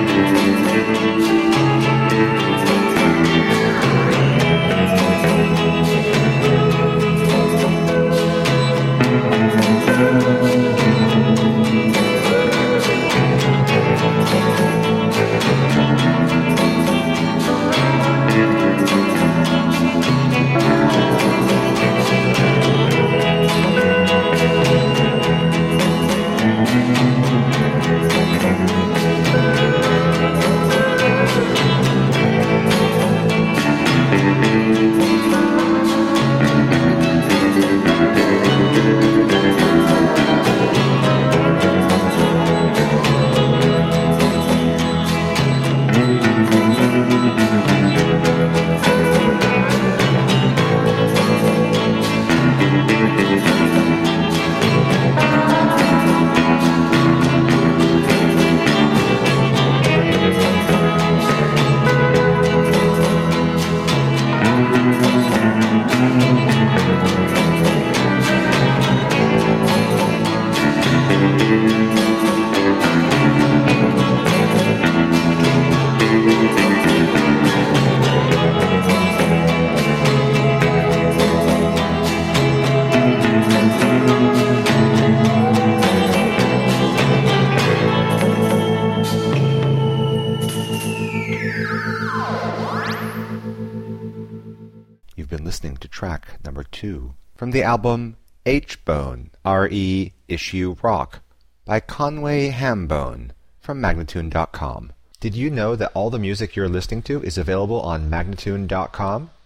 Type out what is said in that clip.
You've been listening to track number 2 from the album H-Bone, R.E. Issue Rock by Conway Hambone from Magnatune.com. Did you know that all the music you're listening to is available on Magnatune.com?